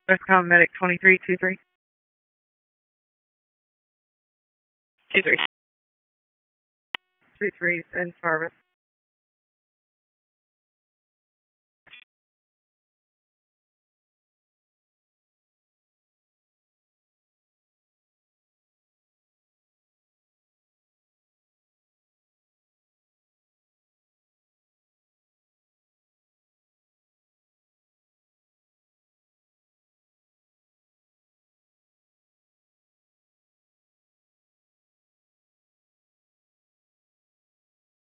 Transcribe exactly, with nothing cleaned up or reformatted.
Westbound Medic twenty-three two three. two three. two three in service.